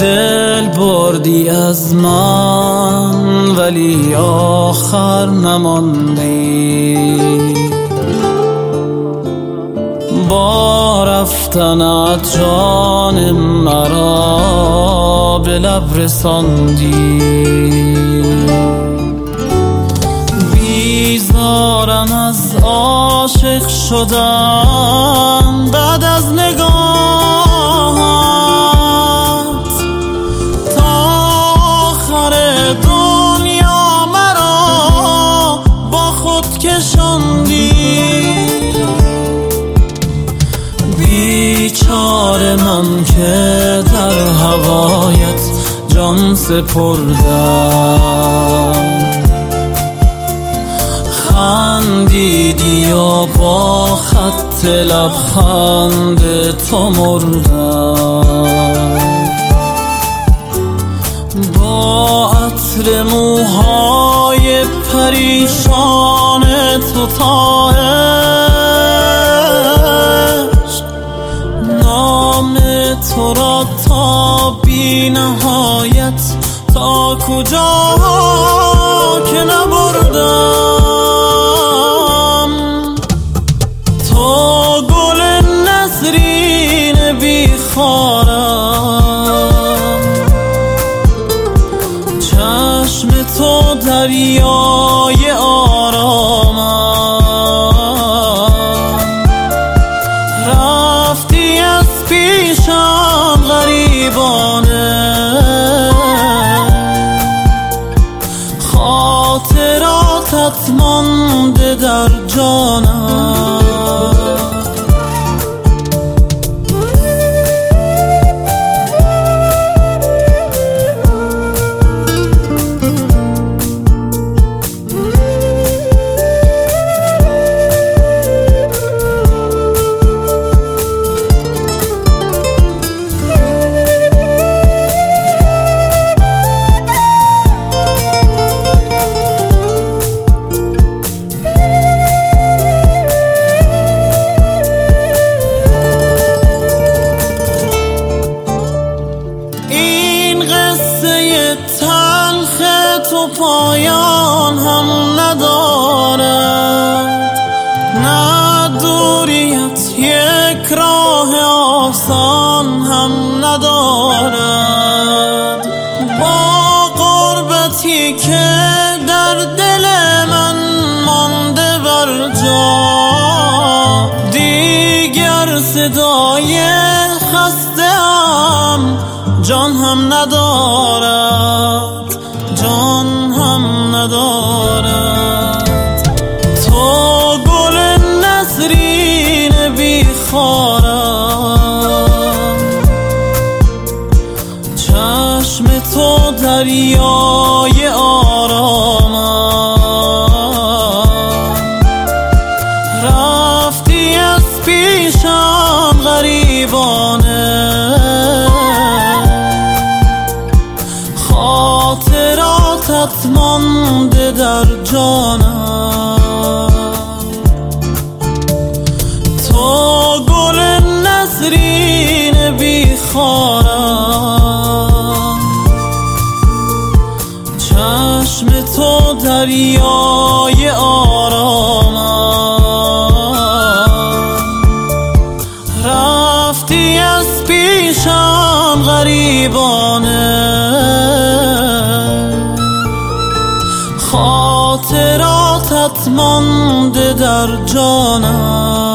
دل بردی از من ولی آخر نماندی. با رفتنت جان مرا به لب رساندی. بیزارم از عاشق شدن بعد از نگاهت، تا آخر دنیا مرا با خود کشاندی. بیچاره من که در هوایت جان سپردم، خندیدی و با خط لبخند تو مردم. با عطر موهای پریشان تو تا عشق، نام تو را تا بی نهایت، تا کجا که نبردم. تو گل نسرین بیخارم، چشم تو دریای آرامم. رفتی از پیشم غریبانه، خاطراتت مانده در جانم. تو پایان هم ندارد، نه دوریت یک راه آسان هم ندارد. با غربتی که در دل من مانده بر جا، دیگر صدای خسته‌ام جان هم ندارد، جان هم ندارد. تو گل نسرین بیخارم، چشم تو دریای آرامم. رفتی از پیشم غریبانه، خاطراتت مانده در جانم. تو گل نسرین بیخارم، چشم تو دریای آرامم. رفتی از پیشم غریبانه، خاطراتت مانده در جانم.